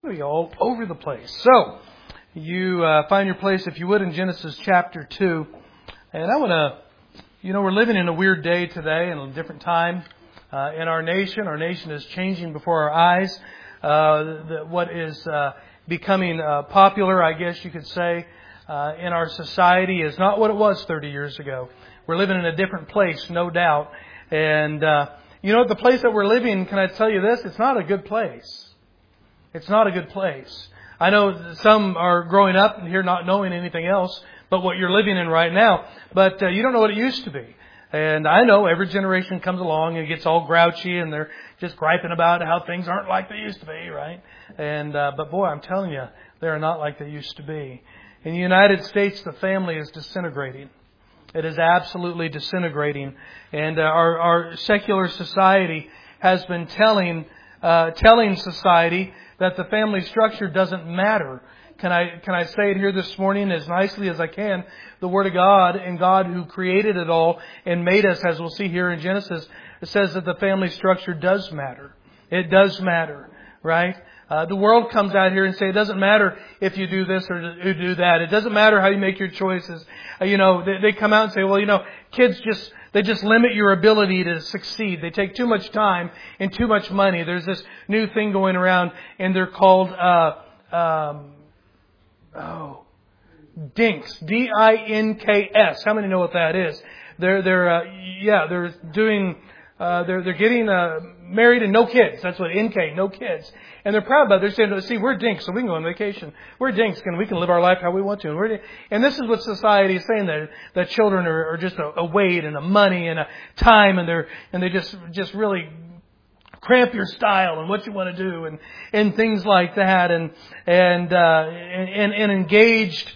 we go, all over the place. So, you find your place, if you would, in Genesis chapter 2. And I want to, we're living in a weird day today and a different time in our nation. Our nation is changing before our eyes. What is becoming popular, I guess you could say, in our society is not what it was 30 years ago. We're living in a different place, no doubt. And, the place that we're living, can I tell you this? It's not a good place. It's not a good place. I know some are growing up here not knowing anything else but what you're living in right now. But you don't know what it used to be. And I know every generation comes along and gets all grouchy and they're just griping about how things aren't like they used to be, right? And but boy, I'm telling you, they're not like they used to be. In the United States, the family is disintegrating. It is absolutely disintegrating. And our secular society has been telling society that the family structure doesn't matter. Can I say it here this morning as nicely as I can? The Word of God and God who created it all and made us, as we'll see here in Genesis, it says that the family structure does matter. It does matter, right? The world comes out here and say it doesn't matter if you do this or you do that. It doesn't matter how you make your choices. They come out and say, well, kids just limit your ability to succeed. They take too much time and too much money. There's this new thing going around and they're called, Dinks. D-I-N-K-S. How many know what that is? They're getting married and no kids. That's what NK, no kids. And they're proud about it. They're saying, see, we're dinks, so we can go on vacation. We're dinks, and we can live our life how we want to. And this is what society is saying, that children are just a weight and a money and a time, and they just really cramp your style and what you want to do and things like that. And engaged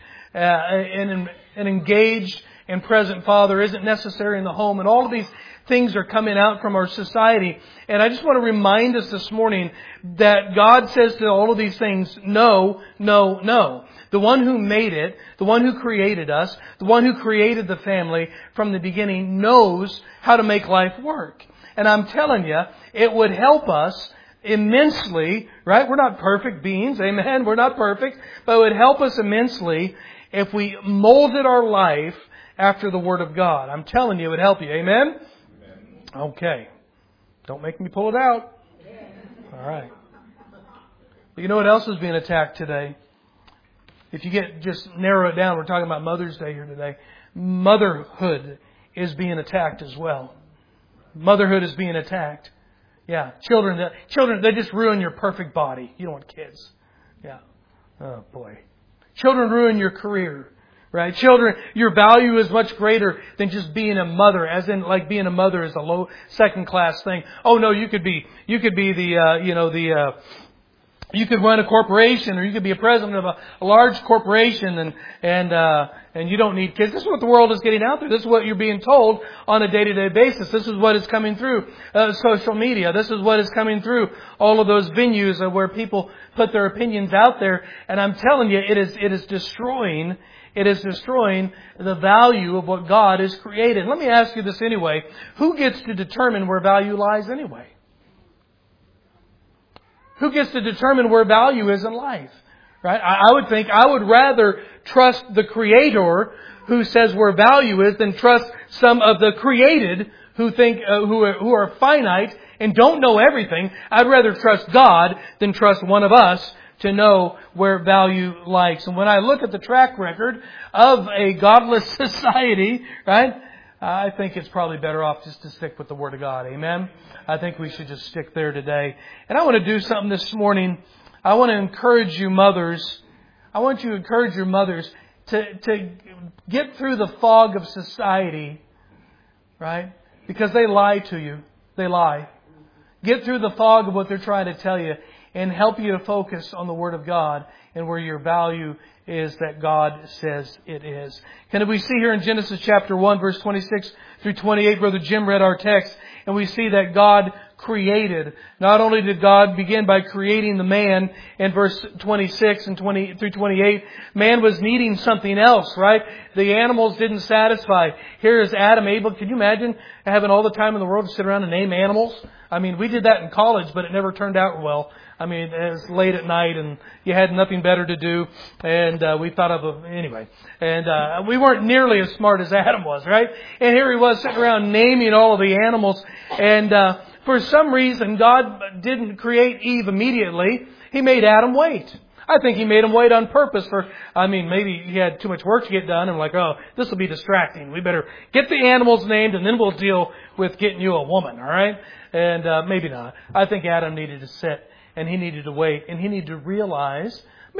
and present father isn't necessary in the home. And all of these things are coming out from our society. And I just want to remind us this morning that God says to all of these things, no, no, no. The one who made it, the one who created us, the one who created the family from the beginning knows how to make life work. And I'm telling you, it would help us immensely, right? We're not perfect beings, amen? We're not perfect, but it would help us immensely if we molded our life after the Word of God. I'm telling you, it would help you, amen? Okay. Don't make me pull it out. All right. But you know what else is being attacked today? If you just narrow it down, we're talking about Mother's Day here today. Motherhood is being attacked as well. Motherhood is being attacked. Yeah. Children, they just ruin your perfect body. You don't want kids. Yeah. Oh boy. Children ruin your career. Right? Children, your value is much greater than just being a mother, as in like being a mother is a low second class thing. Oh no, you could be you could run a corporation, or you could be a president of a large corporation and you don't need kids. This is what the world is getting out there. This is what you're being told on a day-to-day basis. This is what is coming through social media. This is what is coming through all of those venues where people put their opinions out there. And I'm telling you, it is destroying the value of what God has created. Let me ask you this anyway. Who gets to determine where value lies anyway? Who gets to determine where value is in life? Right? I would think I would rather trust the Creator who says where value is than trust some of the created who think who are finite and don't know everything. I'd rather trust God than trust one of us to know where value lies. And when I look at the track record of a godless society, right, I think it's probably better off just to stick with the Word of God. Amen? I think we should just stick there today. And I want to do something this morning. I want to encourage you mothers. I want you to encourage your mothers to get through the fog of society, right? Because they lie to you. They lie. Get through the fog of what they're trying to tell you and help you to focus on the Word of God and where your value is that God says it is. Can we see here in Genesis chapter 1, verse 26 through 28, Brother Jim read our text, and we see that God created. Not only did God begin by creating the man in verse 26 and 20 through 28, man was needing something else, right? The animals didn't satisfy. Here is Adam able. Can you imagine having all the time in the world to sit around and name animals? I mean, we did that in college, but it never turned out well. I mean, it was late at night and you had nothing better to do. And we thought of anyway. And we weren't nearly as smart as Adam was, right? And here he was sitting around naming all of the animals. And for some reason, God didn't create Eve immediately. He made Adam wait. I think He made him wait on purpose maybe he had too much work to get done and this will be distracting. We better get the animals named and then we'll deal with getting you a woman, all right? And maybe not. I think Adam needed to sit and he needed to wait and he needed to realize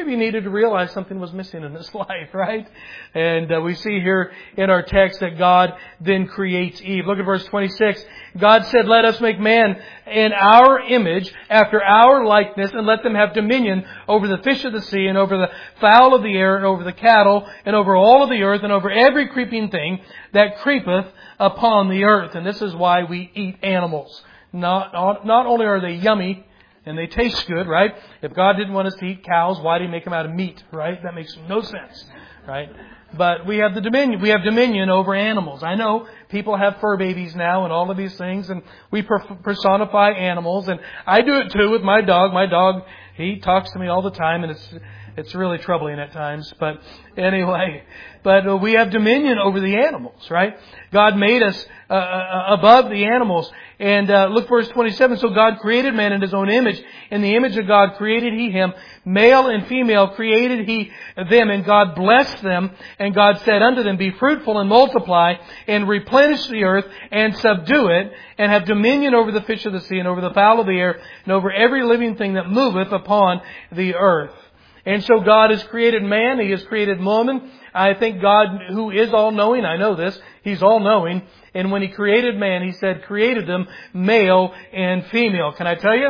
something was missing in his life, right? And we see here in our text that God then creates Eve. Look at verse 26. God said, "Let us make man in our image, after our likeness, and let them have dominion over the fish of the sea, and over the fowl of the air, and over the cattle, and over all of the earth, and over every creeping thing that creepeth upon the earth." And this is why we eat animals. Not only are they yummy, and they taste good, right? If God didn't want us to eat cows, why did He make them out of meat, right? That makes no sense, right? But we have the dominion. We have dominion over animals. I know people have fur babies now and all of these things, and we personify animals. And I do it too with my dog. My dog, he talks to me all the time, and it's really troubling at times. But anyway, we have dominion over the animals, right? God made us above the animals. And look verse 27. "So God created man in His own image. In the image of God created He him. Male and female created He them. And God blessed them. And God said unto them, Be fruitful and multiply, and replenish the earth, and subdue it, and have dominion over the fish of the sea, and over the fowl of the air, and over every living thing that moveth upon the earth." And so God has created man. He has created woman. I think God, who is all-knowing, I know this, He's all-knowing. And when He created man, He said, created them male and female. Can I tell you?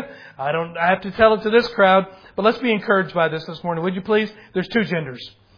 I have to tell it to this crowd, but let's be encouraged by this morning. Would you please? There's two genders.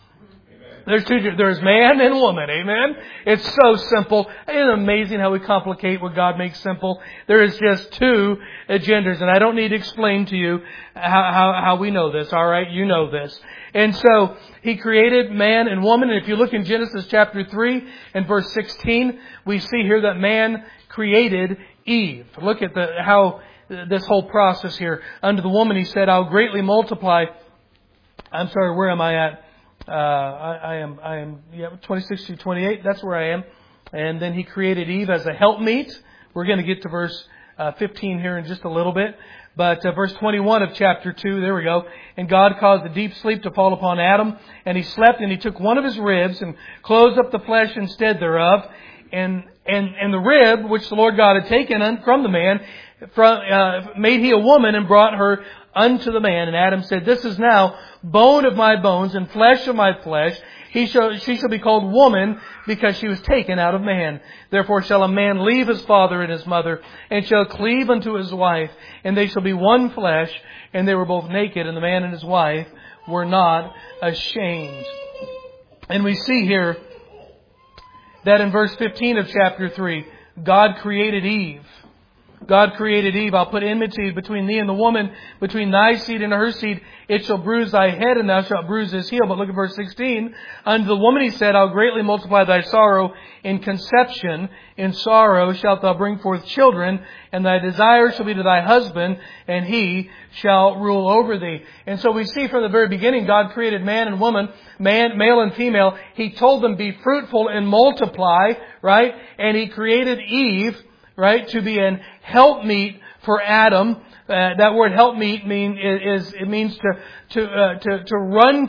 There's man and woman. Amen? It's so simple. Isn't it amazing how we complicate what God makes simple? There is just two genders, and I don't need to explain to you how we know this. All right? You know this. And so He created man and woman. And if you look in Genesis chapter 3 and verse 16, we see here that man created Eve. Look at how this whole process here. Unto the woman He said, I'll greatly multiply. I'm sorry, where am I at? I am 26 to 28. That's where I am. And then He created Eve as a helpmeet. We're going to get to verse 15 here in just a little bit. But verse 21 of chapter 2, there we go. "And God caused a deep sleep to fall upon Adam, and he slept, and He took one of his ribs, and closed up the flesh instead thereof. And the rib, which the Lord God had taken from the man, made He a woman, and brought her unto the man. And Adam said, This is now bone of my bones, and flesh of my flesh. She shall be called woman, because she was taken out of man. Therefore shall a man leave his father and his mother, and shall cleave unto his wife, and they shall be one flesh. And they were both naked, and the man and his wife were not ashamed." And we see here that in verse 15 of chapter 3, God created Eve. God created Eve. "I'll put enmity between thee and the woman, between thy seed and her seed. It shall bruise thy head, and thou shalt bruise his heel." But look at verse 16. "Unto the woman He said, I'll greatly multiply thy sorrow in conception. In sorrow shalt thou bring forth children, and thy desire shall be to thy husband, and he shall rule over thee." And so we see from the very beginning, God created man and woman, male and female. He told them, be fruitful and multiply, right? And He created Eve, right, to be an helpmeet for Adam. That word helpmeet means to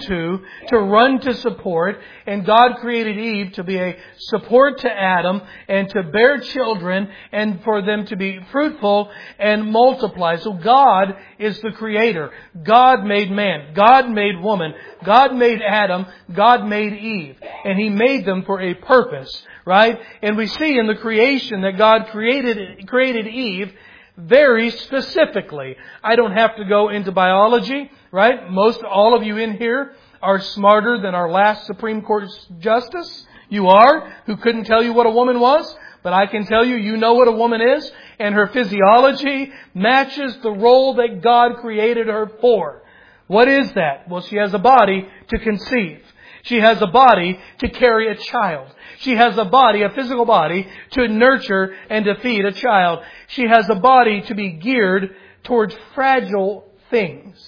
run to support. And God created Eve to be a support to Adam and to bear children and for them to be fruitful and multiply. So God is the creator. God made man. God made woman. God made Adam. God made Eve. And He made them for a purpose, right? And we see in the creation that God created Eve very specifically. I don't have to go into biology, right? All of you in here are smarter than our last Supreme Court justice. You are, who couldn't tell you what a woman was. But I can tell you, you know what a woman is, and her physiology matches the role that God created her for. What is that? Well, she has a body to conceive. She has a body to carry a child. She has a body, a physical body, to nurture and to feed a child. She has a body to be geared towards fragile things.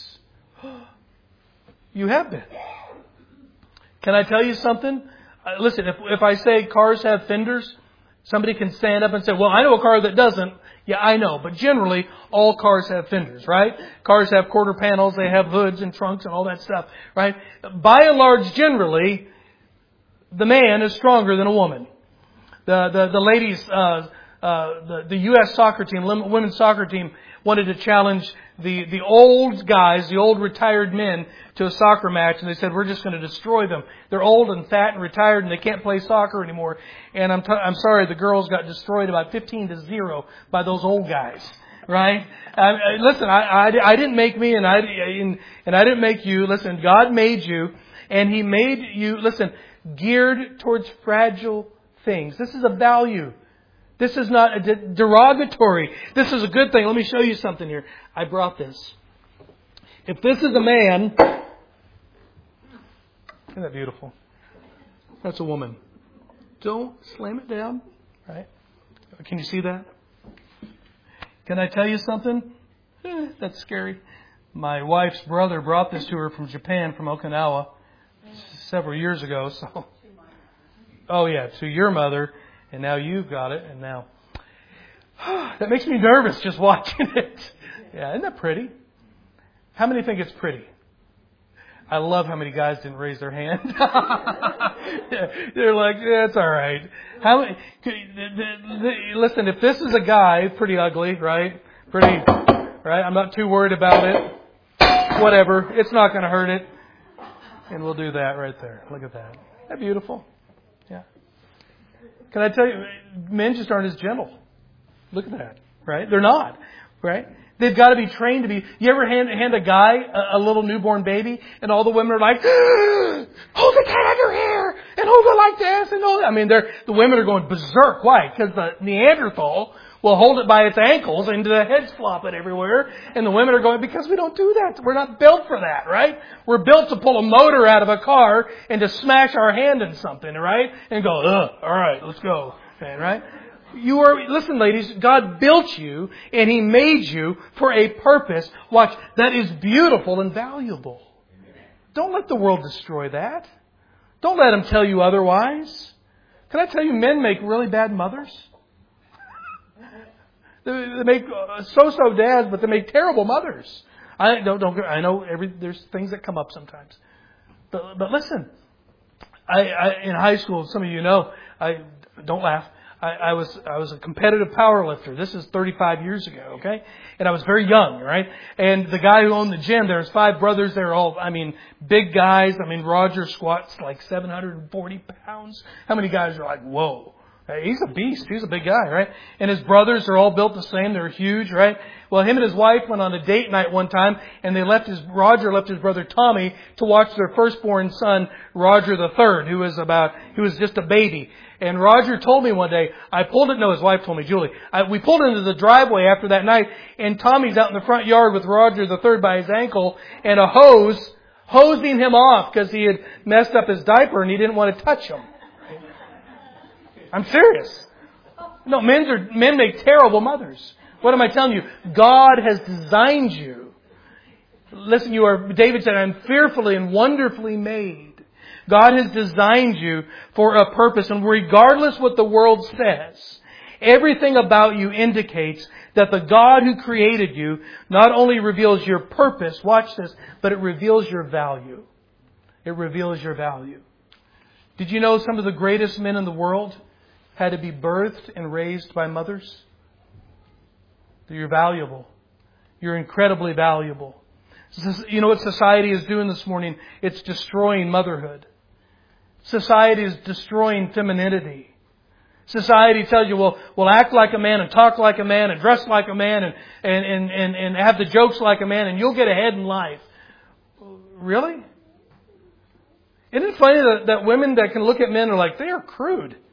You have been. Can I tell you something? Listen, if I say cars have fenders, somebody can stand up and say, well, I know a car that doesn't. Yeah, I know. But generally, all cars have fenders, right? Cars have quarter panels. They have hoods and trunks and all that stuff, right? By and large, generally, the man is stronger than a woman. The ladies, the U.S. soccer team, women's soccer team, wanted to challenge the old guys, the old retired men, to a soccer match, and they said, we're just going to destroy them. They're old and fat and retired, and they can't play soccer anymore. And I'm sorry, the girls got destroyed about 15-0 by those old guys. Right? Listen, I didn't make me, and I didn't make you. Listen, God made you, and He made you, listen, geared towards fragile things. This is a value. This is not a derogatory. This is a good thing. Let me show you something here. I brought this. If this is a man, isn't that beautiful? That's a woman. Don't slam it down. Right? Can you see that? Can I tell you something? That's scary. My wife's brother brought this to her from Japan, from Okinawa, several years ago. So, oh yeah, to your mother, and now you've got it, and now that makes me nervous just watching it. Yeah, isn't that pretty? How many think it's pretty? I love how many guys didn't raise their hand. They're like, yeah, it's all right. How many? Listen, if this is a guy, pretty ugly, right? Pretty, right? I'm not too worried about it. Whatever, it's not going to hurt it. And we'll do that right there. Look at that. Isn't that beautiful? Yeah. Can I tell you, men just aren't as gentle. Look at that, right? They're not, right? They've got to be trained to be. You ever hand a guy a little newborn baby, and all the women are like, hold the cat under here, and hold it like this, and all that. I mean, the women are going berserk. Why? Because the Neanderthal will hold it by its ankles, and the head's flopping everywhere, and the women are going, because we don't do that. We're not built for that, right? We're built to pull a motor out of a car and to smash our hand in something, right? And go, all right, let's go, right? Listen, ladies, God built you and He made you for a purpose. Watch, that is beautiful and valuable. Don't let the world destroy that. Don't let them tell you otherwise. Can I tell you, men make really bad mothers? They make so-so dads, but they make terrible mothers. I know there's things that come up sometimes. But listen, I in high school, some of you know, don't laugh. I was a competitive power lifter. This is 35 years ago, okay? And I was very young, right? And the guy who owned the gym, there was 5 brothers. They're all, big guys. Roger squats like 740 pounds. How many guys are like, whoa? He's a beast. He's a big guy, right? And his brothers are all built the same. They're huge, right? Well, him and his wife went on a date night one time, and Roger left his brother Tommy to watch their firstborn son, Roger the Third, who was just a baby. And Roger told me one day, his wife told me, Julie, we pulled into the driveway after that night, and Tommy's out in the front yard with Roger the Third by his ankle, and a hose hosing him off because he had messed up his diaper and he didn't want to touch him. I'm serious. No, men make terrible mothers. What am I telling you? God has designed you. Listen, David said, I'm fearfully and wonderfully made. God has designed you for a purpose, and regardless what the world says, everything about you indicates that the God who created you not only reveals your purpose, watch this, but it reveals your value. It reveals your value. Did you know some of the greatest men in the world had to be birthed and raised by mothers? You're valuable. You're incredibly valuable. You know what society is doing this morning? It's destroying motherhood. Society is destroying femininity. Society tells you, well, act like a man and talk like a man and dress like a man and have the jokes like a man and you'll get ahead in life. Really? Isn't it funny that women that can look at men are like, they are crude.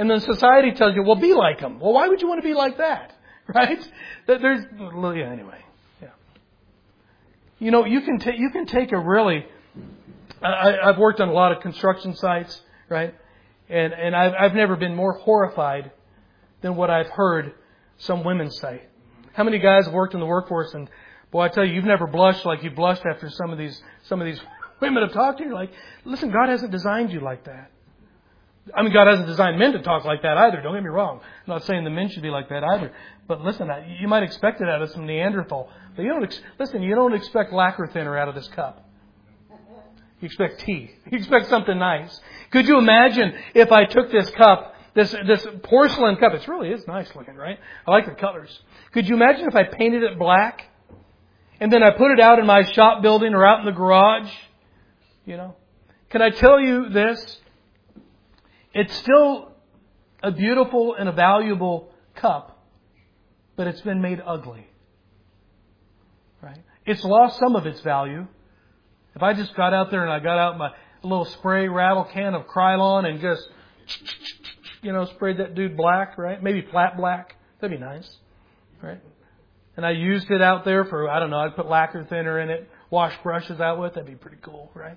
And then society tells you, well, be like them. Well, why would you want to be like that? Right? Anyway. Yeah. You know, you can take a really... I've worked on a lot of construction sites, right? And I've never been more horrified than what I've heard some women say. How many guys have worked in the workforce, and boy, I tell you, you've never blushed like you blushed after some of these women have talked to you. You're like, listen, God hasn't designed you like that. I mean, God hasn't designed men to talk like that either. Don't get me wrong. I'm not saying the men should be like that either. But listen, you might expect it out of some Neanderthal. But you don't expect lacquer thinner out of this cup. You expect tea. You expect something nice. Could you imagine if I took this cup, this porcelain cup? It really is nice looking, right? I like the colors. Could you imagine if I painted it black and then I put it out in my shop building or out in the garage? You know, can I tell you this? It's still a beautiful and a valuable cup, but it's been made ugly. Right? It's lost some of its value. If I just got out there and I got out my little spray rattle can of Krylon and just, sprayed that dude black, right? Maybe flat black. That'd be nice, right? And I used it out there for, I'd put lacquer thinner in it, wash brushes out with. That'd be pretty cool, right?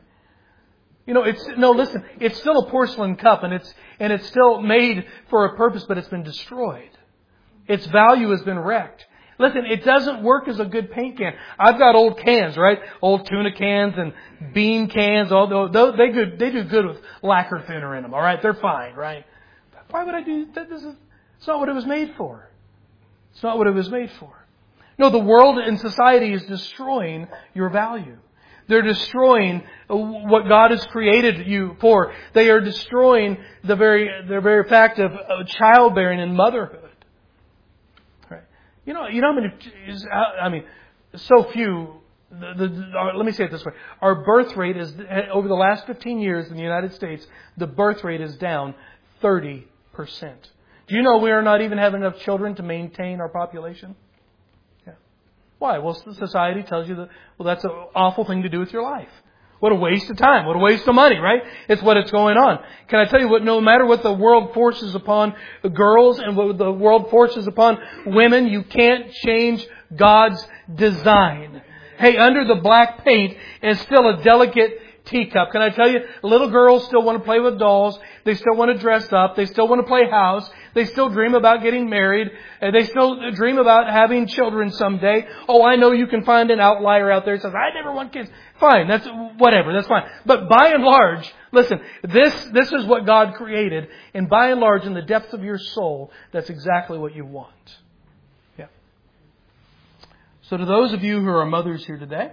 It's still a porcelain cup and it's still made for a purpose, but it's been destroyed. Its value has been wrecked. Listen, it doesn't work as a good paint can. I've got old cans, right? Old tuna cans and bean cans. Although they do good with lacquer thinner in them. All right, they're fine, right? Why would I do that? It's not what it was made for. It's not what it was made for. No, the world and society is destroying your value. They're destroying what God has created you for. They are destroying the very fact of childbearing and motherhood. So few. Let me say it this way: our birth rate is over the last 15 years in the United States. The birth rate is down 30%. Do you know we are not even having enough children to maintain our population? Yeah. Why? Well, society tells you that. Well, that's an awful thing to do with your life. What a waste of time. What a waste of money, right? It's what's going on. Can I tell you what? No matter what the world forces upon girls and what the world forces upon women, you can't change God's design. Hey, under the black paint is still a delicate teacup. Can I tell you, little girls still want to play with dolls. They still want to dress up. They still want to play house. They still dream about getting married. They still dream about having children someday. Oh, I know you can find an outlier out there that says, I never want kids. Fine, that's whatever, that's fine. But by and large, listen, this is what God created. And by and large, in the depths of your soul, that's exactly what you want. Yeah. So to those of you who are mothers here today,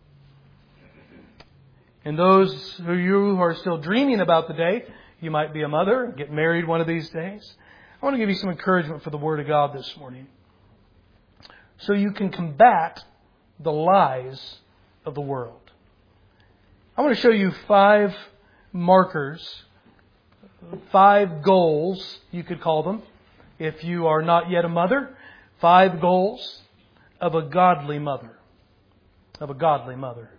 and those of you who are still dreaming about the day you might be a mother and get married one of these days, I want to give you some encouragement for the Word of God this morning. So you can combat the lies of the world. I want to show you 5 markers, 5 goals, you could call them, if you are not yet a mother. 5 goals of a godly mother. Of a godly mother.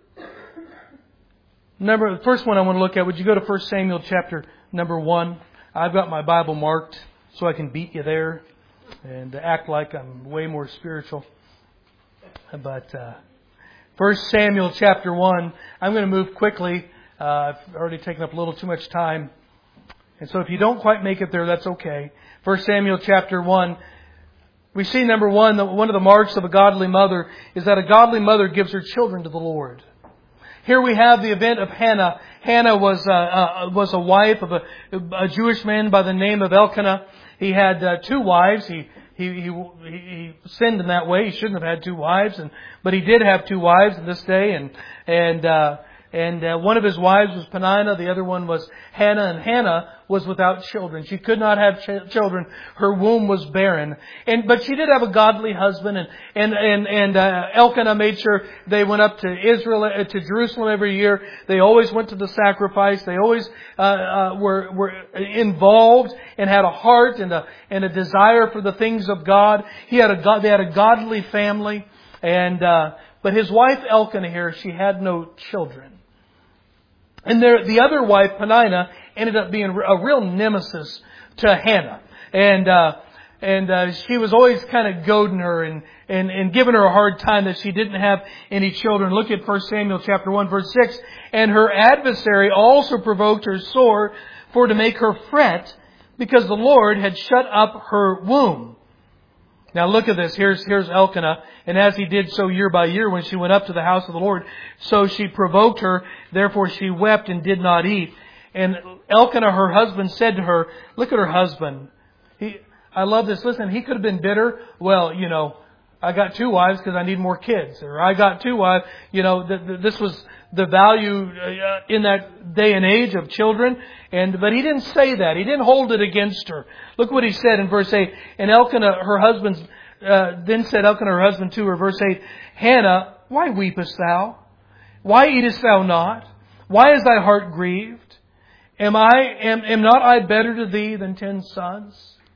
The first one I want to look at, would you go to 1 Samuel chapter number 1? I've got my Bible marked so I can beat you there and act like I'm way more spiritual. But 1 Samuel chapter 1, I'm going to move quickly. I've already taken up a little too much time. And so if you don't quite make it there, that's okay. 1 Samuel chapter 1, we see number 1, one of the marks of a godly mother is that a godly mother gives her children to the Lord. Here we have the event of Hannah. Hannah was a wife of a Jewish man by the name of Elkanah. He had 2 wives. He sinned in that way. He shouldn't have had 2 wives, but he did have 2 wives in this day. And one of his wives was Peninnah. The other one was Hannah. And Hannah was without children. She could not have children. Her womb was barren. But she did have a godly husband. And Elkanah made sure they went up to Jerusalem every year. They always went to the sacrifice. They always were involved and had a heart and a desire for the things of God. They had a godly family. But his wife Elkanah here, she had no children. And the other wife, Peninnah, ended up being a real nemesis to Hannah. And she was always kind of goading her and giving her a hard time that she didn't have any children. Look at 1 Samuel chapter 1 verse 6. And her adversary also provoked her sore for to make her fret, because the Lord had shut up her womb. Now look at this. Here's Elkanah. And as he did so year by year when she went up to the house of the Lord, so she provoked her. Therefore she wept and did not eat. And Elkanah, her husband, said to her, look at her husband. I love this. Listen, he could have been bitter. Well, I got 2 wives because I need more kids. Or I got 2 wives. This was the value in that day and age of children. But he didn't say that. He didn't hold it against her. Look what he said in verse 8. And Elkanah, her husband, then said Elkanah, her husband, to her, verse 8, Hannah, why weepest thou? Why eatest thou not? Why is thy heart grieved? Am not I better to thee than 10 sons?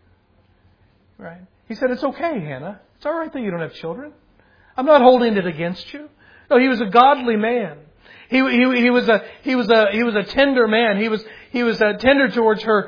Right? He said, it's okay, Hannah. It's all right that you don't have children. I'm not holding it against you. No, he was a godly man. He was a tender man. He was tender towards her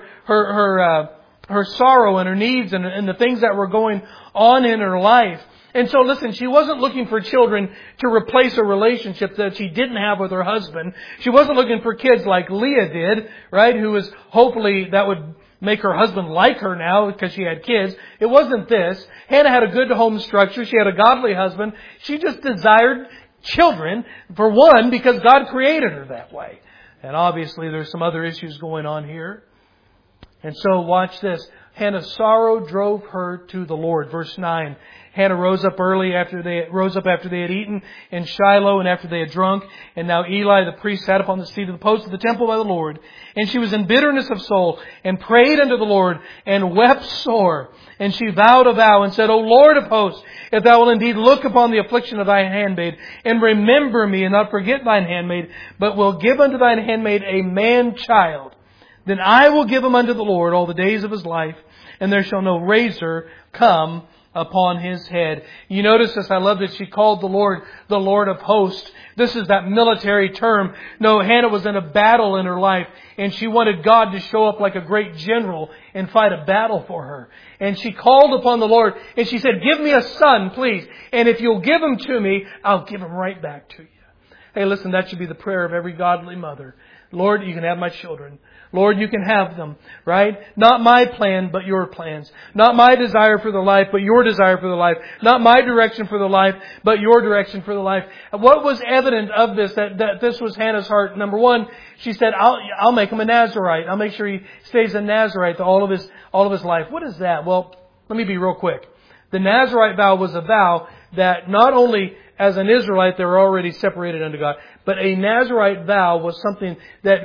sorrow and her needs and the things that were going on in her life. And so listen, she wasn't looking for children to replace a relationship that she didn't have with her husband. She wasn't looking for kids like Leah did, right? Who was hopefully that would make her husband like her now because she had kids. It wasn't this. Hannah had a good home structure. She had a godly husband. She just desired children, for one, because God created her that way. And obviously there's some other issues going on here. And so watch this. Hannah's sorrow drove her to the Lord. Verse 9. Hannah rose up after they had eaten in Shiloh and after they had drunk. And now Eli the priest sat upon the seat of the post of the temple by the Lord. And she was in bitterness of soul and prayed unto the Lord and wept sore. And she vowed a vow and said, O Lord of hosts, if thou wilt indeed look upon the affliction of thine handmaid and remember me and not forget thine handmaid, but will give unto thine handmaid a man child, then I will give him unto the Lord all the days of his life, and there shall no razor come upon his head. You notice this. I love that she called the Lord of hosts. This is that military term. No, Hannah was in a battle in her life, and she wanted God to show up like a great general and fight a battle for her. And she called upon the Lord, and she said, give me a son, please. And if you'll give him to me, I'll give him right back to you. Hey, listen, that should be the prayer of every godly mother. Lord, you can have my children. Lord, you can have them, right? Not my plan, but your plans. Not my desire for the life, but your desire for the life. Not my direction for the life, but your direction for the life. What was evident of this, that this was Hannah's heart? Number one, she said, I'll make him a Nazirite. I'll make sure he stays a Nazirite all of his life. What is that? Well, let me be real quick. The Nazirite vow was a vow that not only as an Israelite they were already separated unto God, but a Nazirite vow was something that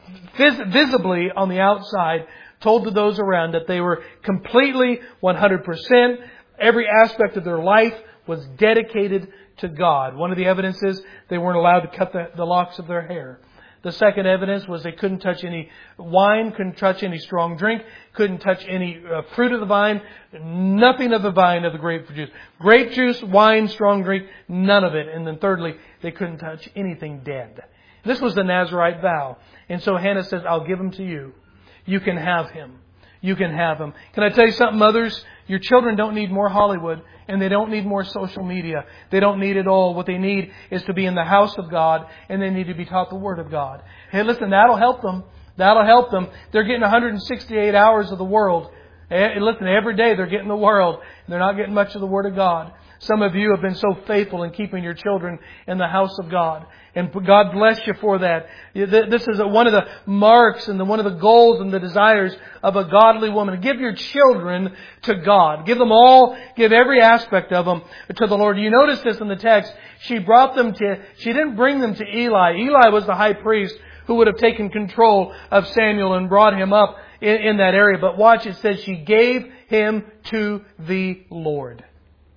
visibly on the outside told to those around that they were completely 100%. Every aspect of their life was dedicated to God. One of the evidences, they weren't allowed to cut the locks of their hair. The second evidence was they couldn't touch any wine, couldn't touch any strong drink, couldn't touch any fruit of the vine, nothing of the vine of the grape juice. Grape juice, wine, strong drink, none of it. And then thirdly, they couldn't touch anything dead. This was the Nazirite vow. And so Hannah says, I'll give him to you. You can have him. You can have him. Can I tell you something, mothers? Your children don't need more Hollywood, and they don't need more social media. They don't need it all. What they need is to be in the house of God, and they need to be taught the Word of God. Hey, listen, that'll help them. That'll help them. They're getting 168 hours of the world. Listen, every day they're getting the world. They're not getting much of the Word of God. Some of you have been so faithful in keeping your children in the house of God. And God bless you for that. This is one of the marks and one of the goals and the desires of a godly woman. Give your children to God. Give every aspect of them to the Lord. You notice this in the text. She didn't bring them to Eli. Eli was the high priest who would have taken control of Samuel and brought him up in that area. But watch, it says she gave him to the Lord.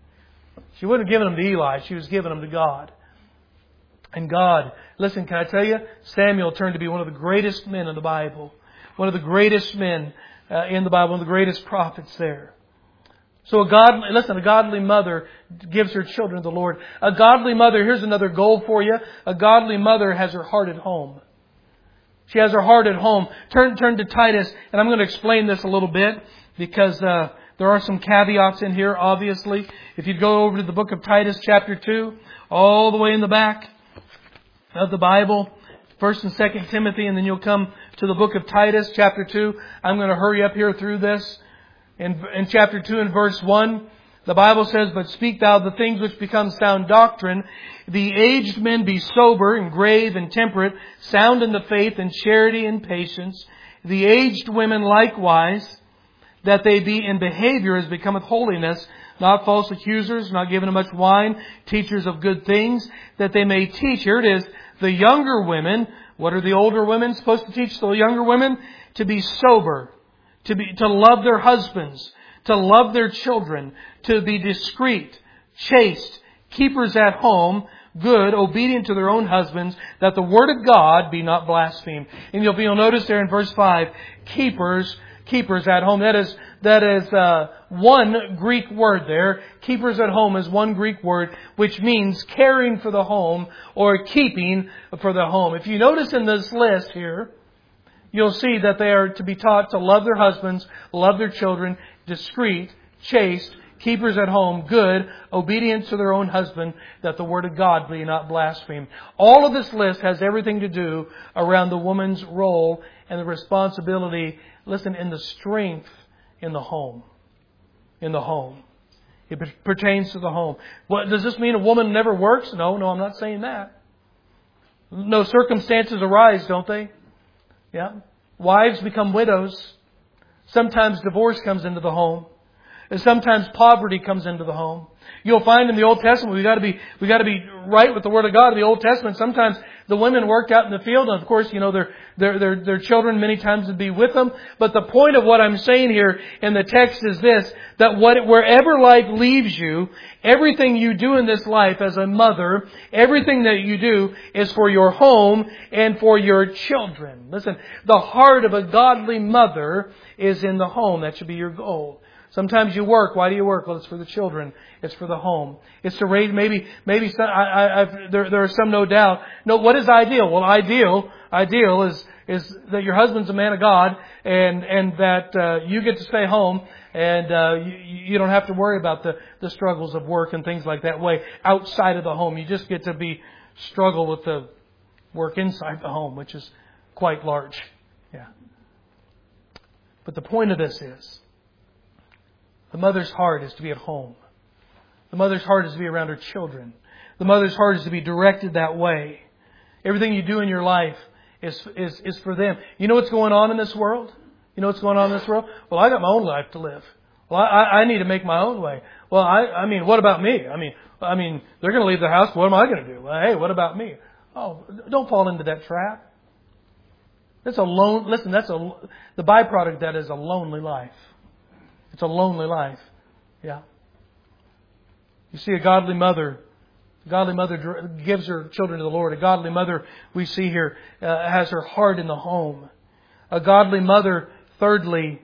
She wasn't giving him to Eli. She was giving him to God. And God, listen, can I tell you? Samuel turned to be one of the greatest men in the Bible. One of the greatest men in the Bible. One of the greatest prophets there. So a godly mother gives her children to the Lord. A godly mother, here's another goal for you. A godly mother has her heart at home. She has her heart at home. Turn to Titus, and I'm going to explain this a little bit because there are some caveats in here, obviously. If you go over to the book of Titus, chapter 2, all the way in the back of the Bible, 1st and 2nd Timothy, and then you'll come to the book of Titus, chapter 2. I'm going to hurry up here through this. In chapter 2 and verse 1, the Bible says, "But speak thou the things which become sound doctrine. The aged men be sober and grave and temperate, sound in the faith and charity and patience. The aged women likewise, that they be in behavior as becometh holiness, not false accusers, not given to much wine, teachers of good things, that they may teach." Here it is. The younger women, what are the older women supposed to teach the younger women? To be sober, to love their husbands, to love their children, to be discreet, chaste, keepers at home, good, obedient to their own husbands, that the word of God be not blasphemed. And you'll notice there in verse 5, keepers at home. That is one Greek word there. Keepers at home is one Greek word, which means caring for the home or keeping for the home. If you notice in this list here, you'll see that they are to be taught to love their husbands, love their children, discreet, chaste, keepers at home, good, obedient to their own husband, that the word of God be not blasphemed. All of this list has everything to do around the woman's role and the responsibility, listen, in the strength in the home. In the home. It pertains to the home. What, does this mean a woman never works? No, I'm not saying that. No, circumstances arise, don't they? Yeah. Wives become widows. Sometimes divorce comes into the home. And sometimes poverty comes into the home. You'll find in the Old Testament, we got to be right with the Word of God. In the Old Testament, sometimes the women worked out in the field, and of course, their children many times would be with them. But the point of what I'm saying here in the text is this: that wherever life leaves you, everything you do in this life as a mother, everything that you do is for your home and for your children. Listen, the heart of a godly mother is in the home. That should be your goal. Sometimes you work. Why do you work? Well, it's for the children. It's for the home. It's to raise maybe some, there are some, no doubt. No, what is ideal? Well, ideal is that your husband's a man of God and that you get to stay home and you don't have to worry about the struggles of work and things like that way outside of the home. You just get to struggle with the work inside the home, which is quite large. Yeah. But the point of this is, the mother's heart is to be at home. The mother's heart is to be around her children. The mother's heart is to be directed that way. Everything you do in your life is for them. You know what's going on in this world? Well, I got my own life to live. Well, I need to make my own way. Well, I mean, what about me? I mean, they're going to leave the house. What am I going to do? Well, hey, what about me? Oh, don't fall into that trap. The byproduct of that is a lonely life. It's a lonely life. Yeah. You see, a godly mother gives her children to the Lord. A godly mother, we see here, has her heart in the home. A godly mother, thirdly,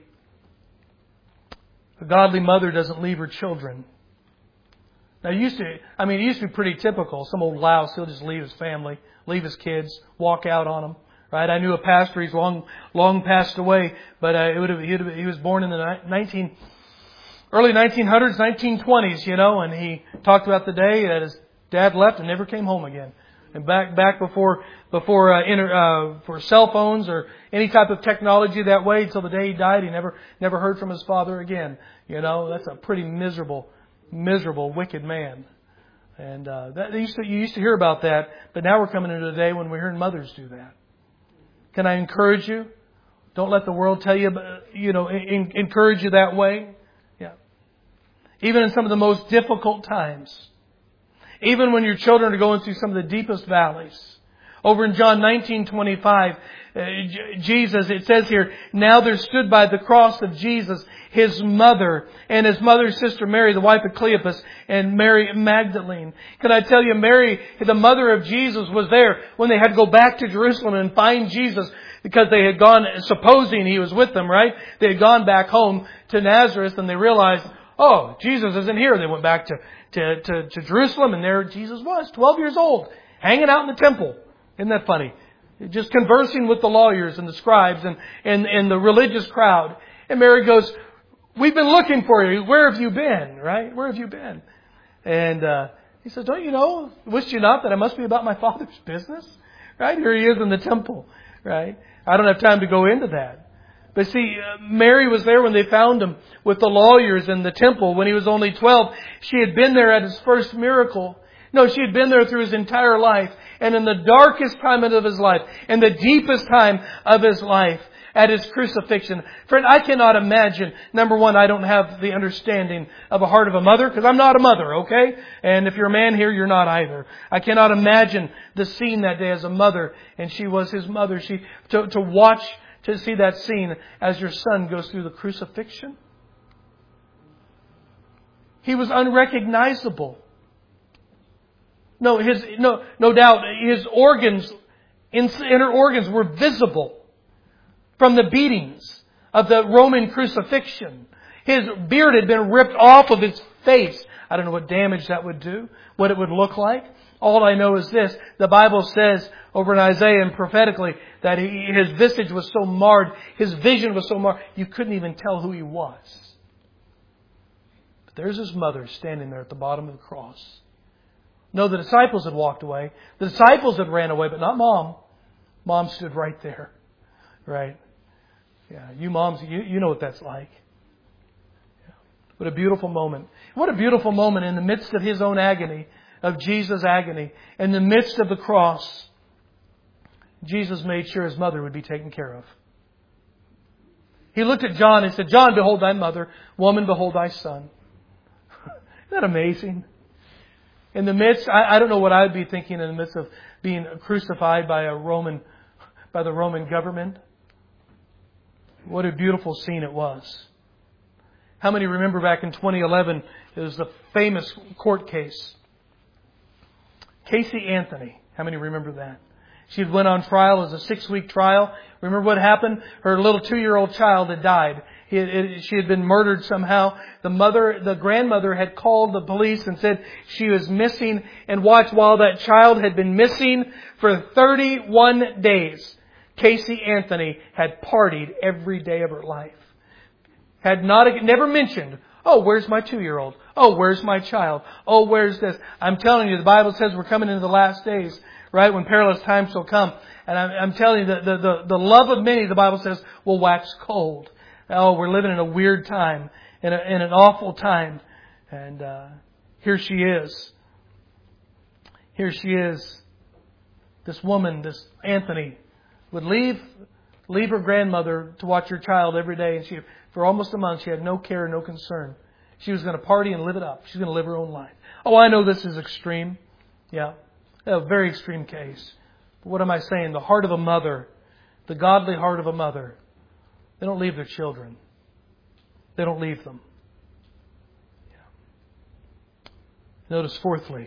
a godly mother doesn't leave her children. Now, it used to be pretty typical. Some old louse, he'll just leave his family, leave his kids, walk out on them. Right? I knew a pastor. He's long passed away, but he was born in the early 1900s, 1920s, and he talked about the day that his dad left and never came home again. And back before for cell phones or any type of technology that way, until the day he died, he never heard from his father again. That's a pretty miserable, wicked man. And you used to hear about that, but now we're coming into a day when we're hearing mothers do that. Can I encourage you? Don't let the world tell you, encourage you that way. Yeah. Even in some of the most difficult times. Even when your children are going through some of the deepest valleys. Over in John 19:25, Jesus, it says here, "Now there stood by the cross of Jesus His mother and His mother's sister Mary, the wife of Cleopas, and Mary Magdalene." Can I tell you, Mary, the mother of Jesus, was there when they had to go back to Jerusalem and find Jesus, because they had gone, supposing He was with them, right? They had gone back home to Nazareth and they realized, oh, Jesus isn't here. They went back to Jerusalem, and there Jesus was, 12 years old, hanging out in the temple. Isn't that funny? just conversing with the lawyers and the scribes and the religious crowd. And Mary goes, "We've been looking for you. Where have you been?" Right? "Where have you been?" And he says, "Don't you know? Wist you not that I must be about my Father's business?" Right? Here he is in the temple. Right? I don't have time to go into that. But see, Mary was there when they found him with the lawyers in the temple when he was only 12. She had been there at his first miracle. No, she had been there through his entire life. And in the darkest time of his life, in the deepest time of his life, at his crucifixion. Friend, I cannot imagine. Number one, I don't have the understanding of a heart of a mother, because I'm not a mother, okay? And if you're a man here, you're not either. I cannot imagine the scene that day as a mother, and she was his mother. To see that scene as your son goes through the crucifixion. He was unrecognizable. No doubt his organs, inner organs were visible from the beatings of the Roman crucifixion. His beard had been ripped off of his face. I don't know what damage that would do, what it would look like. All I know is this. The Bible says over in Isaiah and prophetically that his visage was so marred, his vision was so marred, you couldn't even tell who he was. But there's his mother standing there at the bottom of the cross. No, the disciples had walked away. The disciples had ran away, but not Mom. Mom stood right there. Right? Yeah, you moms, you know what that's like. Yeah. What a beautiful moment. What a beautiful moment in the midst of his own agony, of Jesus' agony. In the midst of the cross, Jesus made sure his mother would be taken care of. He looked at John and said, "John, behold thy mother. Woman, behold thy son." Isn't that amazing? In the midst, I don't know what I would be thinking in the midst of being crucified by the Roman government. What a beautiful scene it was. How many remember back in 2011, it was the famous court case. Casey Anthony. How many remember that? She had went on trial as a 6-week trial. Remember what happened? Her little 2-year-old child had died. She had been murdered somehow. The grandmother had called the police and said she was missing. And watch, while that child had been missing for 31 days, Casey Anthony had partied every day of her life. Never mentioned, "Oh, where's my 2-year-old? Oh, where's my child? Oh, where's this?" I'm telling you, the Bible says we're coming into the last days, right? When perilous times shall come. And I'm telling you, the love of many, the Bible says, will wax cold. Oh, we're living in a weird time, in an awful time. And here she is. Here she is. This woman, this Anthony, would leave her grandmother to watch her child every day. And for almost a month, she had no care, no concern. She was going to party and live it up. She's going to live her own life. Oh, I know this is extreme. Yeah, a very extreme case. But what am I saying? The heart of a mother, the godly heart of a mother, they don't leave their children. They don't leave them. Yeah. Notice fourthly,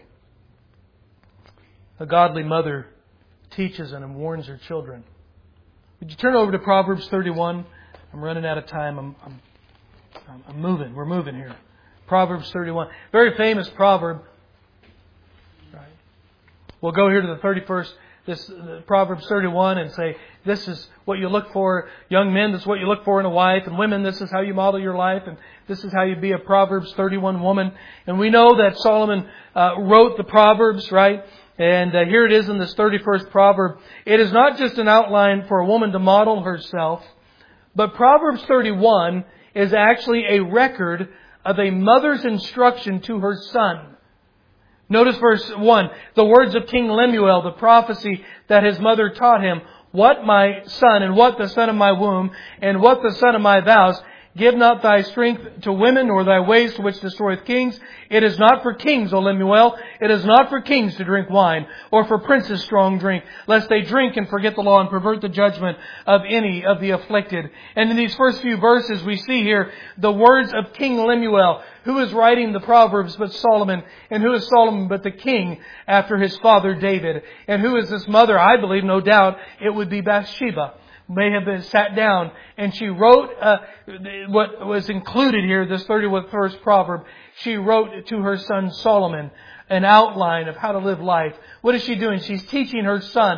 a godly mother teaches and warns her children. Would you turn over to Proverbs 31? I'm running out of time. I'm moving. We're moving here. Proverbs 31. Very famous proverb. Right. We'll go here to the 31st. Proverbs 31 and say, this is what you look for. Young men, this is what you look for in a wife. And women, this is how you model your life. And this is how you be a Proverbs 31 woman. And we know that Solomon wrote the Proverbs, right? And here it is in this 31st proverb. It is not just an outline for a woman to model herself, but Proverbs 31 is actually a record of a mother's instruction to her son. Notice verse 1, the words of King Lemuel, the prophecy that his mother taught him. "What, my son, and what the son of my womb, and what the son of my vows, give not thy strength to women, nor thy ways to which destroyeth kings. It is not for kings, O Lemuel, it is not for kings to drink wine, or for princes strong drink, lest they drink and forget the law and pervert the judgment of any of the afflicted." And in these first few verses, we see here the words of King Lemuel. Who is writing the Proverbs but Solomon? And who is Solomon but the king after his father David? And who is this mother? I believe, no doubt, it would be Bathsheba. May have been sat down and she wrote what was included here, this 31st proverb. She wrote to her son Solomon an outline of how to live life. What is she doing? She's teaching her son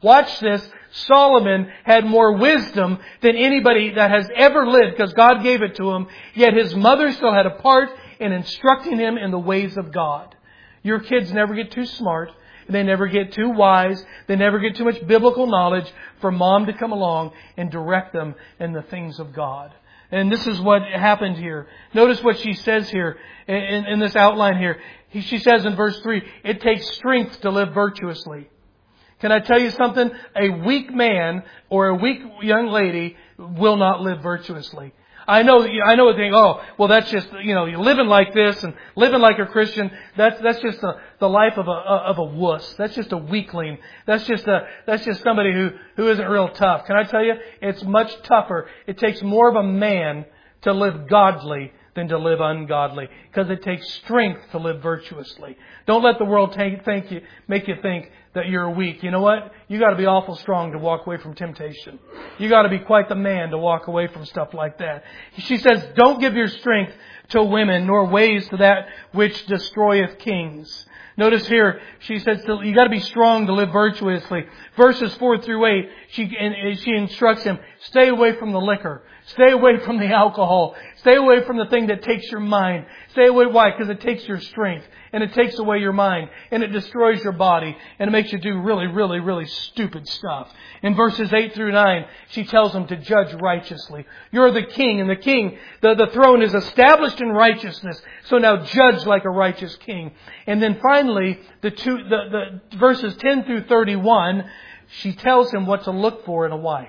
Watch this. Solomon had more wisdom than anybody that has ever lived because God gave it to him. Yet his mother still had a part in instructing him in the ways of God. Your kids never get too smart. They never get too wise. They never get too much biblical knowledge for mom to come along and direct them in the things of God. And this is what happened here. Notice what she says here in this outline here. She says in verse 3, it takes strength to live virtuously. Can I tell you something? A weak man or a weak young lady will not live virtuously. I know they think, oh, well, that's just, you're living like this and living like a Christian. That's just the life of a wuss. That's just a weakling. That's just somebody who isn't real tough. Can I tell you? It's much tougher. It takes more of a man to live godly than to live ungodly, because it takes strength to live virtuously. Don't let the world make you think that you're weak. You know what? You got to be awful strong to walk away from temptation. You got to be quite the man to walk away from stuff like that. She says, don't give your strength to women, nor ways to that which destroyeth kings. Notice here, she says, you got to be strong to live virtuously. Verses 4 through 8, she instructs him, stay away from the liquor. Stay away from the alcohol. Stay away from the thing that takes your mind. Stay away. Why? Because it takes your strength. And it takes away your mind. And it destroys your body. And it makes you do really, really, really stupid stuff. In verses 8 through 9, she tells him to judge righteously. You're the king. And the king, the throne is established in righteousness. So now judge like a righteous king. And then finally, the verses 10 through 31, she tells him what to look for in a wife.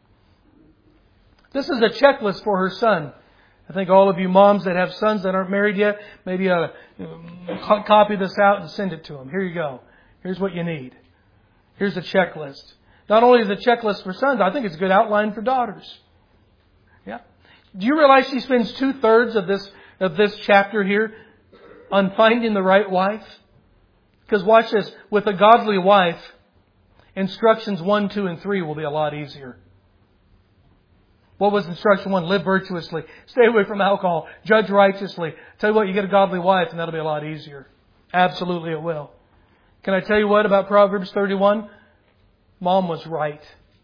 This is a checklist for her son. I think all of you moms that have sons that aren't married yet, maybe copy this out and send it to them. Here you go. Here's what you need. Here's a checklist. Not only is it a checklist for sons, I think it's a good outline for daughters. Yeah. Do you realize she spends 2/3 of this chapter here on finding the right wife? Because watch this. With a godly wife, instructions 1, 2, and 3 will be a lot easier. What was instruction 1? Live virtuously. Stay away from alcohol. Judge righteously. Tell you what, you get a godly wife and that'll be a lot easier. Absolutely it will. Can I tell you what about Proverbs 31? Mom was right.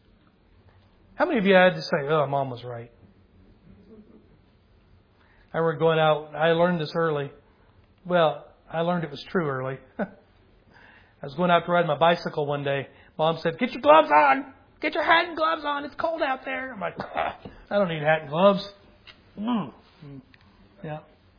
How many of you had to say, oh, Mom was right? I remember going out. I learned this early. Well, I learned it was true early. I was going out to ride my bicycle one day. Mom said, get your gloves on. Get your hat and gloves on. It's cold out there. I'm like, I don't need hat and gloves. Yeah.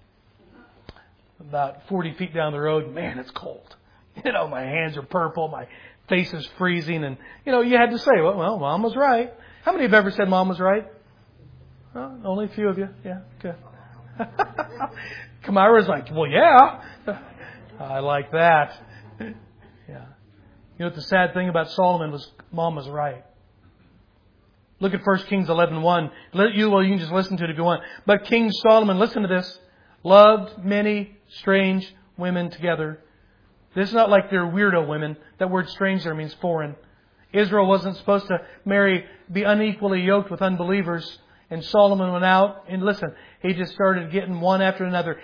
About 40 feet down the road, man, it's cold. My hands are purple. My face is freezing. And, you had to say, well, Mom was right. How many have ever said Mom was right? Well, only a few of you. Yeah, good. Kamira's like, well, yeah. I like that. Yeah. You know what the sad thing about Solomon was? Mom was right. Look at 1 Kings 11:1. You can just listen to it if you want. But King Solomon, listen to this, loved many strange women together. This is not like they're weirdo women. That word strange there means foreign. Israel wasn't supposed to be unequally yoked with unbelievers. And Solomon went out and listen, he just started getting one after another.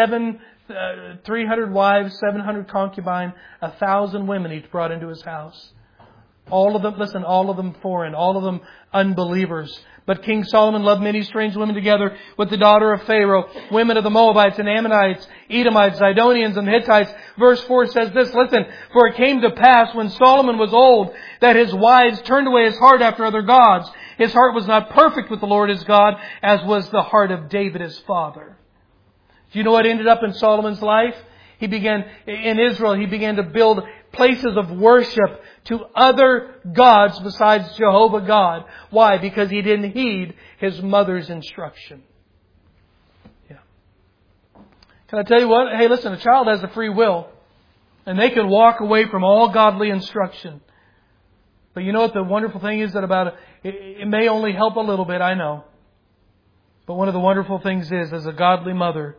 300 wives, 700 concubines, 1,000 women he brought into his house. All of them foreign, all of them unbelievers. But King Solomon loved many strange women together with the daughter of Pharaoh, women of the Moabites and Ammonites, Edomites, Zidonians, and Hittites. Verse 4 says this, listen, for it came to pass when Solomon was old that his wives turned away his heart after other gods. His heart was not perfect with the Lord his God, as was the heart of David his father. Do you know what ended up in Solomon's life? In Israel, he began to build places of worship to other gods besides Jehovah God. Why? Because he didn't heed his mother's instruction. Yeah. Can I tell you what? Hey, listen, a child has a free will. And they can walk away from all godly instruction. But you know what the wonderful thing is it may only help a little bit, I know. But one of the wonderful things is, as a godly mother,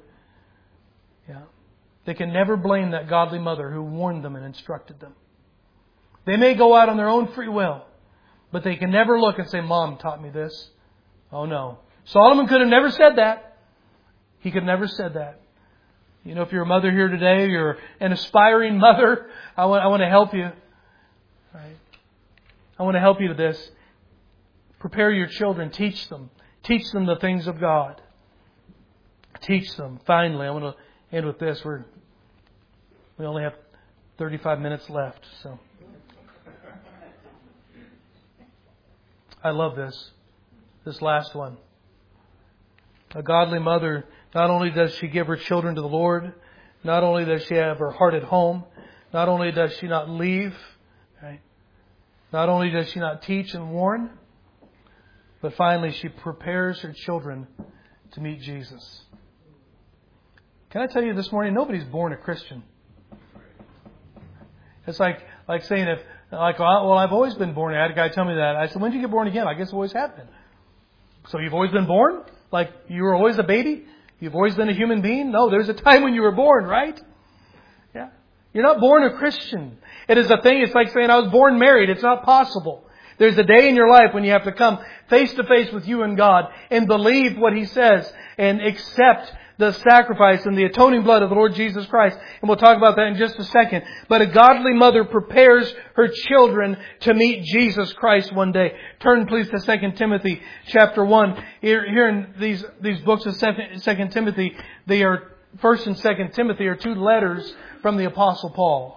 they can never blame that godly mother who warned them and instructed them. They may go out on their own free will, but they can never look and say, Mom taught me this. Oh no. Solomon could have never said that. He could have never said that. If you're a mother here today, you're an aspiring mother, I want to help you. Right? I want to help you to this. Prepare your children. Teach them. Teach them the things of God. Teach them. Finally, I want to end with this. We only have 35 minutes left. So I love this last one. A godly mother, not only does she give her children to the Lord, not only does she have her heart at home, not only does she not leave, right? Not only does she not teach and warn, but finally she prepares her children to meet Jesus. Can I tell you this morning, nobody's born a Christian. It's like saying well, I've always been born. I had a guy tell me that. I said, when did you get born again? I guess it always have been. So you've always been born? Like you were always a baby? You've always been a human being? No, there's a time when you were born, right? Yeah. You're not born a Christian. It is a thing. It's like saying I was born married. It's not possible. There's a day in your life when you have to come face to face with you and God and believe what He says and accept the sacrifice and the atoning blood of the Lord Jesus Christ. And we'll talk about that in just a second. But a godly mother prepares her children to meet Jesus Christ one day. Turn please to 2 Timothy chapter 1. Here in these books of 2 Timothy, they are 1 and 2 Timothy are two letters from the Apostle Paul.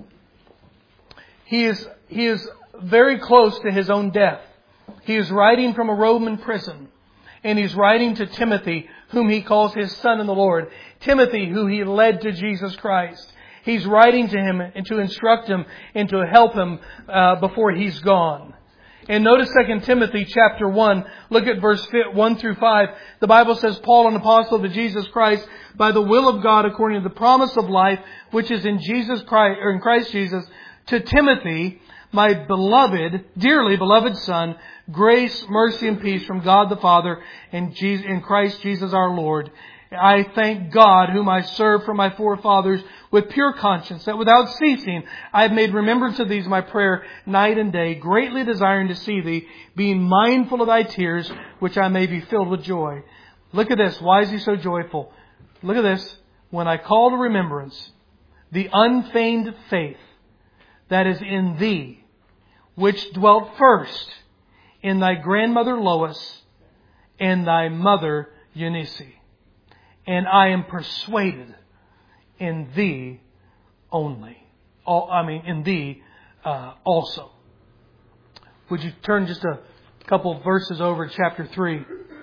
He is very close to his own death. He is writing from a Roman prison. And he's writing to Timothy, whom he calls his son in the Lord. Timothy, who he led to Jesus Christ. He's writing to him and to instruct him and to help him before he's gone. And notice 2 Timothy chapter 1. Look at verse 1 through 5. The Bible says, Paul, an apostle to Jesus Christ, by the will of God, according to the promise of life, which is in Jesus Christ, or in Christ Jesus, to Timothy, my beloved, dearly beloved son, grace, mercy, and peace from God the Father and in Christ Jesus our Lord. I thank God, whom I serve from my forefathers with pure conscience, that without ceasing I have made remembrance of these my prayer night and day, greatly desiring to see thee, being mindful of thy tears, which I may be filled with joy. Look at this. Why is he so joyful? Look at this. When I call to remembrance the unfeigned faith that is in thee, which dwelt first in thy grandmother Lois and thy mother Eunice. And I am persuaded in thee only. In thee also. Would you turn just a couple of verses over to chapter 3?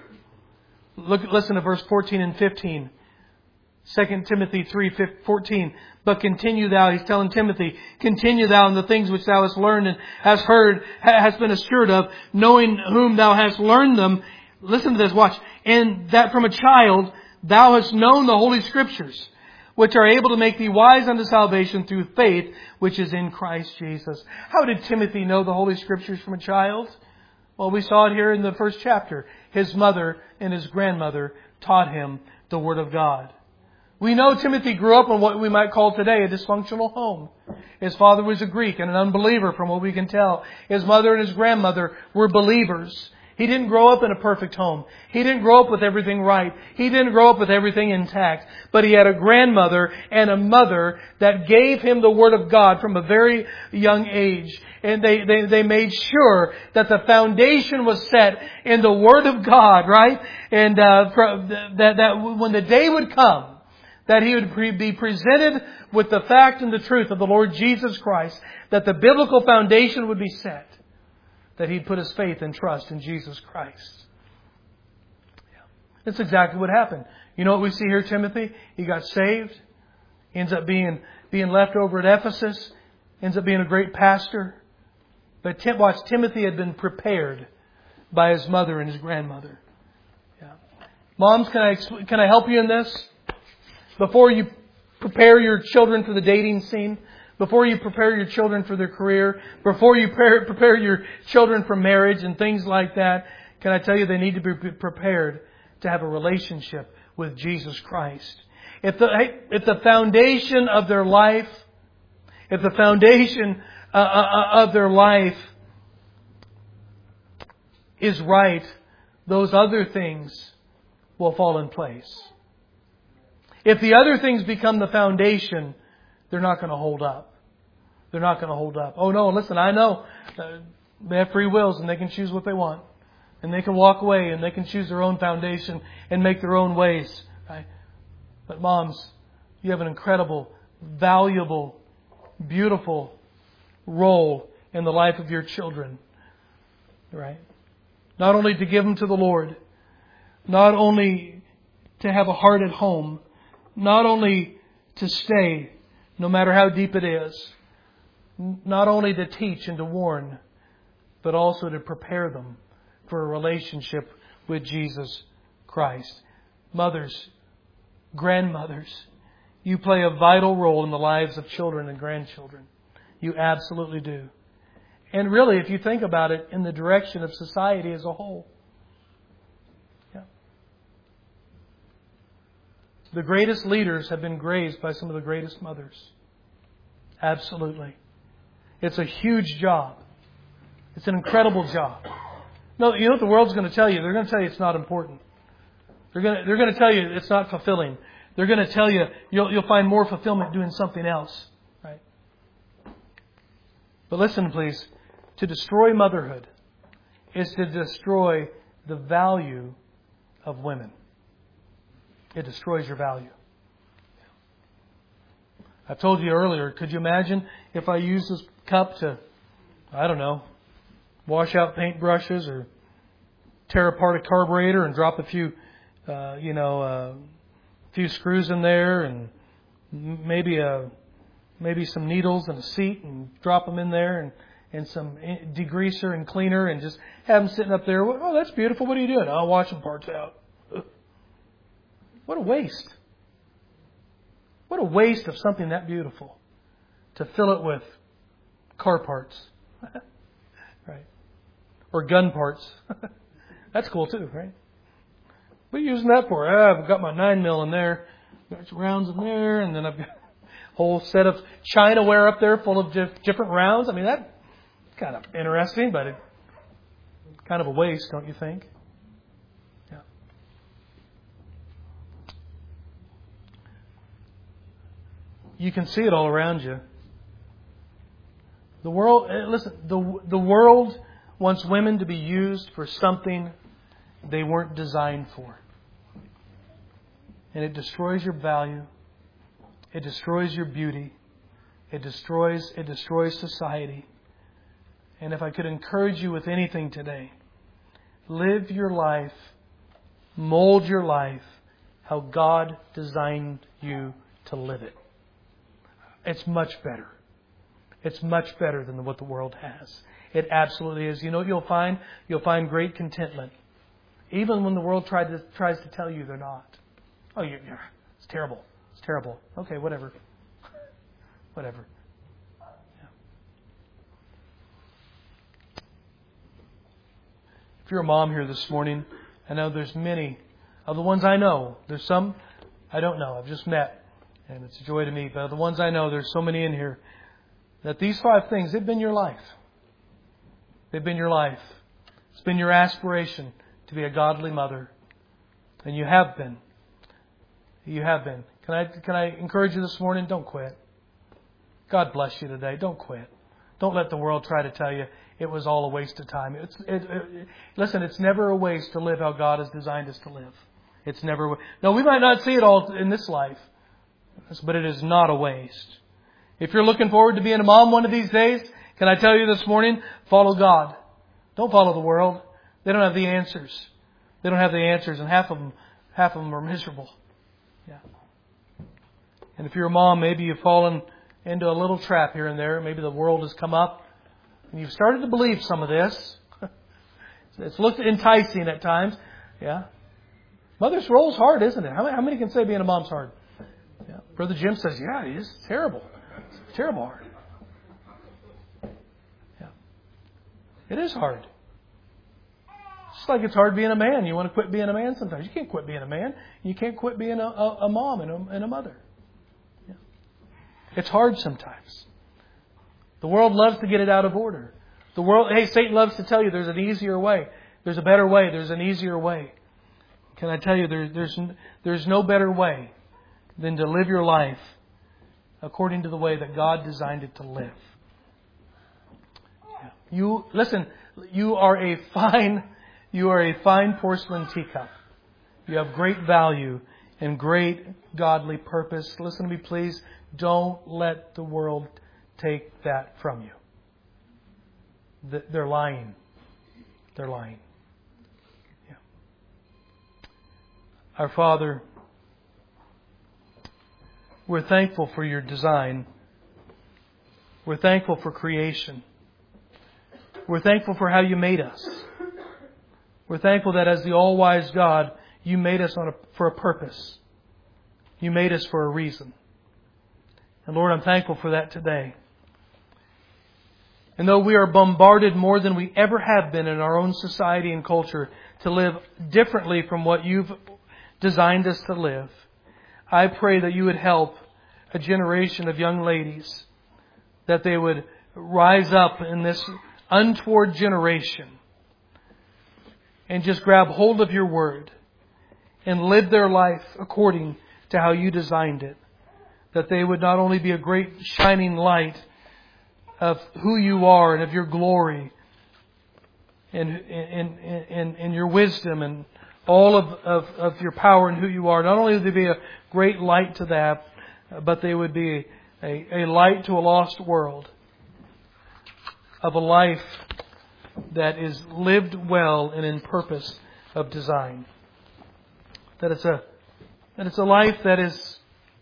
Listen to verse 14 and 15. 2 Timothy 3:14. But continue thou, he's telling Timothy, continue thou in the things which thou hast learned and hast heard, hast been assured of, knowing whom thou hast learned them. Listen to this, watch. And that from a child thou hast known the Holy Scriptures, which are able to make thee wise unto salvation through faith, which is in Christ Jesus. How did Timothy know the Holy Scriptures from a child? Well, we saw it here in the first chapter. His mother and his grandmother taught him the Word of God. We know Timothy grew up in what we might call today a dysfunctional home. His father was a Greek and an unbeliever from what we can tell. His mother and his grandmother were believers. He didn't grow up in a perfect home. He didn't grow up with everything right. He didn't grow up with everything intact. But he had a grandmother and a mother that gave him the Word of God from a very young age. And they made sure that the foundation was set in the Word of God, right? And that when the day would come, that he would be presented with the fact and the truth of the Lord Jesus Christ, that the biblical foundation would be set, that he'd put his faith and trust in Jesus Christ. Yeah. That's exactly what happened. You know what we see here, Timothy? He got saved, ends up being left over at Ephesus, ends up being a great pastor. But watch, Timothy had been prepared by his mother and his grandmother. Yeah. Moms, can I help you in this? Before you prepare your children for the dating scene, before you prepare your children for their career, before you prepare your children for marriage and things like that, can I tell you they need to be prepared to have a relationship with Jesus Christ. If the foundation of their life, is right, those other things will fall in place. If the other things become the foundation, they're not going to hold up. They're not going to hold up. Oh no, listen, I know They have free wills and they can choose what they want. And they can walk away and they can choose their own foundation and make their own ways. Right? But moms, you have an incredible, valuable, beautiful role in the life of your children. Right? Not only to give them to the Lord, not only to have a heart at home, not only to stay, no matter how deep it is, not only to teach and to warn, but also to prepare them for a relationship with Jesus Christ. Mothers, grandmothers, you play a vital role in the lives of children and grandchildren. You absolutely do. And really, if you think about it, in the direction of society as a whole. Yeah. The greatest leaders have been raised by some of the greatest mothers. Absolutely. It's a huge job. It's an incredible job. No, you know what the world's going to tell you? They're going to tell you it's not important. They're going to tell you it's not fulfilling. They're going to tell you you'll find more fulfillment doing something else. Right? But listen, please. To destroy motherhood is to destroy the value of women. It destroys your value. I told you earlier, could you imagine if I used this cup to, I don't know, wash out paintbrushes or tear apart a carburetor and drop a few screws in there and maybe some needles and a seat and drop them in there and some degreaser and cleaner and just have them sitting up there. Oh, that's beautiful. What are you doing? I'll wash some parts out. What a waste. What a waste of something that beautiful to fill it with car parts. Right? Or gun parts. That's cool too, right? What are you using that for? I've got my 9mm in there. Got some rounds in there. And then I've got a whole set of Chinaware up there full of different rounds. I mean, that's kind of interesting, but it's kind of a waste, don't you think? Yeah. You can see it all around you. The world, listen, the world wants women to be used for something they weren't designed for. And it destroys your value. It destroys your beauty. It destroys society. And if I could encourage you with anything today, live your life, mold your life how God designed you to live it. It's much better. It's much better than what the world has. It absolutely is. You know what you'll find? You'll find great contentment. Even when the world tries to tell you they're not. Oh, it's terrible. It's terrible. Okay, whatever. Whatever. Yeah. If you're a mom here this morning, I know there's many of the ones I know. There's some I don't know. I've just met. And it's a joy to meet. But of the ones I know, there's so many in here that these 5 things, they've been your life. They've been your life. It's been your aspiration to be a godly mother. And you have been. You have been. Can I encourage you this morning? Don't quit. God bless you today. Don't quit. Don't let the world try to tell you it was all a waste of time. Listen, it's never a waste to live how God has designed us to live. It's never. No, we might not see it all in this life, but it is not a waste. If you're looking forward to being a mom one of these days, can I tell you this morning, follow God. Don't follow the world. They don't have the answers. They don't have the answers, and half of them are miserable. Yeah. And if you're a mom, maybe you've fallen into a little trap here and there. Maybe the world has come up, and you've started to believe some of this. It's looked enticing at times. Yeah. Mother's role's hard, isn't it? How many can say being a mom's hard? Yeah. Brother Jim says, yeah, it is terrible. It's terrible hard. Yeah. It is hard. Just like it's hard being a man. You want to quit being a man sometimes. You can't quit being a man. You can't quit being a mom and a mother. Yeah. It's hard sometimes. The world loves to get it out of order. Satan loves to tell you there's an easier way. There's a better way. There's an easier way. Can I tell you, there's no better way than to live your life according to the way that God designed it to live. Yeah. You are a fine porcelain teacup. You have great value and great godly purpose. Listen to me, please. Don't let the world take that from you. They're lying. They're lying. Yeah. Our Father, we're thankful for your design. We're thankful for creation. We're thankful for how you made us. We're thankful that as the all-wise God, you made us for a purpose. You made us for a reason. And Lord, I'm thankful for that today. And though we are bombarded more than we ever have been in our own society and culture to live differently from what you've designed us to live, I pray that you would help a generation of young ladies, that they would rise up in this untoward generation and just grab hold of your word and live their life according to how you designed it. That they would not only be a great shining light of who you are and of your glory and your wisdom and all of your power and who you are. Not only would they be a great light to that, but they would be a light to a lost world of a life that is lived well and in purpose of design. That it's a life that is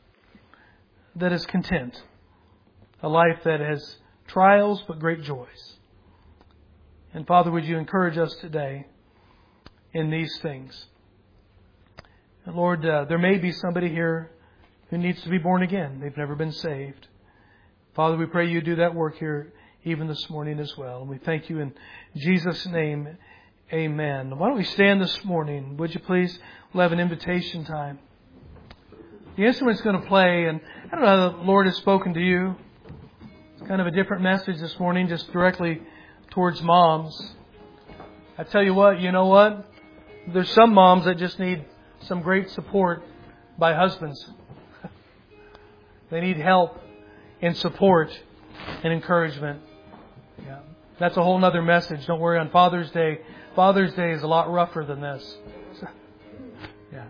content. A life that has trials but great joys. And Father, would you encourage us today in these things? And Lord, there may be somebody here who needs to be born again. They've never been saved. Father, we pray you do that work here even this morning as well. And we thank you in Jesus' name. Amen. Why don't we stand this morning? Would you please? We'll have an invitation time. The instrument's going to play, and I don't know how the Lord has spoken to you. It's kind of a different message this morning, just directly towards moms. I tell you what, you know what? There's some moms that just need some great support by husbands. They need help and support and encouragement. Yeah. That's a whole other message. Don't worry on Father's Day. Father's Day is a lot rougher than this. Yeah.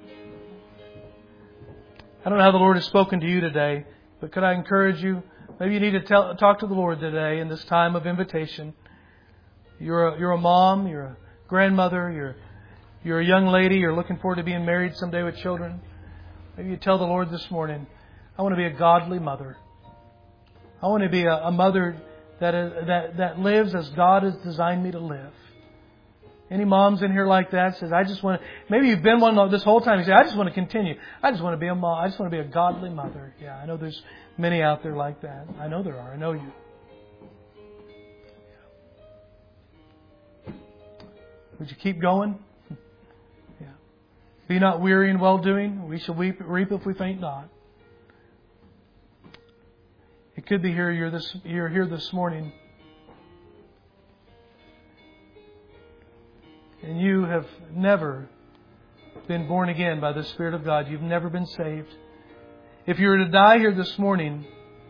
I don't know how the Lord has spoken to you today, but could I encourage you? Maybe you need to talk to the Lord today in this time of invitation. You're a mom, you're a grandmother, you're a young lady, you're looking forward to being married someday with children. Maybe you tell the Lord this morning, I want to be a godly mother. I want to be a mother that lives as God has designed me to live. Any moms in here like that says, I just want to, maybe you've been one this whole time. You say, I just want to continue. I just want to be a mom. I just want to be a godly mother. Yeah, I know there's many out there like that. I know there are. I know you. Would you keep going? Yeah. Be not weary in well-doing. We shall reap if we faint not. It could be you're here this morning, and you have never been born again by the Spirit of God. You've never been saved. If you were to die here this morning,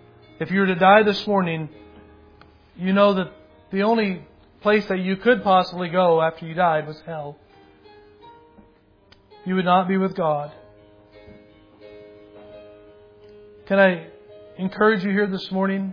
you know that the only place that you could possibly go after you died was hell. You would not be with God. Can I encourage you here this morning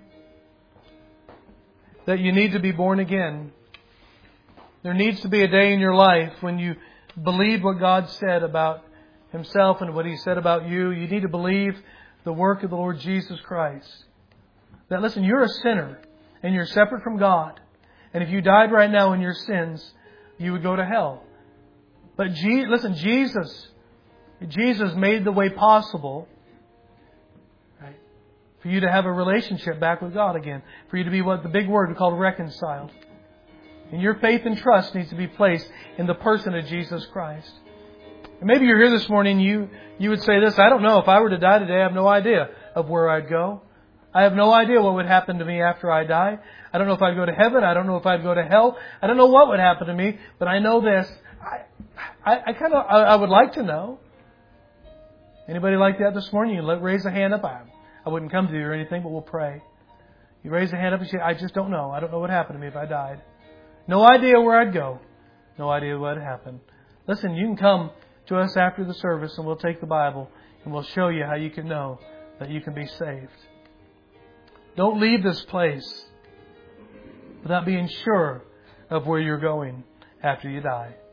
that you need to be born again? There needs to be a day in your life when you believe what God said about Himself and what He said about you. You need to believe the work of the Lord Jesus Christ. That, listen, you're a sinner and you're separate from God. And if you died right now in your sins, you would go to hell. But listen, Jesus made the way possible, right, for you to have a relationship back with God again. For you to be what the big word we call reconciled. And your faith and trust needs to be placed in the person of Jesus Christ. And maybe you're here this morning, you would say this, I don't know, if I were to die today, I have no idea of where I'd go. I have no idea what would happen to me after I die. I don't know if I'd go to heaven. I don't know if I'd go to hell. I don't know what would happen to me, but I know this. I would like to know. Anybody like that this morning? You raise a hand up. I wouldn't come to you or anything, but we'll pray. You raise a hand up and say, I just don't know. I don't know what happened to me if I died. No idea where I'd go. No idea what would happen. Listen, you can come to us after the service and we'll take the Bible and we'll show you how you can know that you can be saved. Don't leave this place without being sure of where you're going after you die.